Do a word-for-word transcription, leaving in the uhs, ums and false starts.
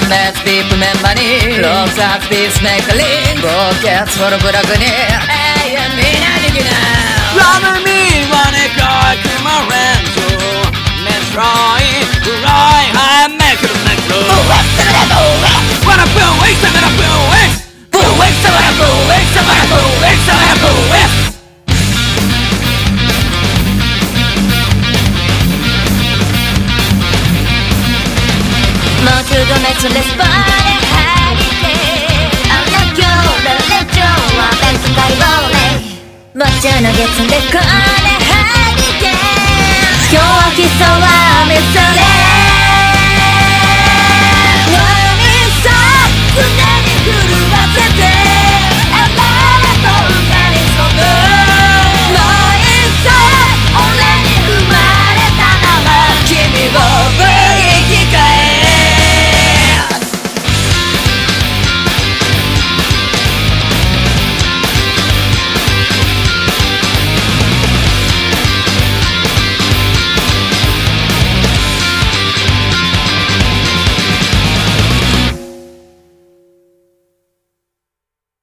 メスディープメンバーにローサーズピースメーカーリンゴーキャッツフォルブラグに永遠みんなできない Run me wanna go to my ranch Metroid Right I make it make it Wanna boo wings I'm gonna boo wings Boo wings I'm gonna boo wings I'm gonna boo wings I'm gonna boo wings Merciless body hiding I'm not your religion I'm meant to die rolling もちろん月でこれhiding 今日は基礎は見それ何さくね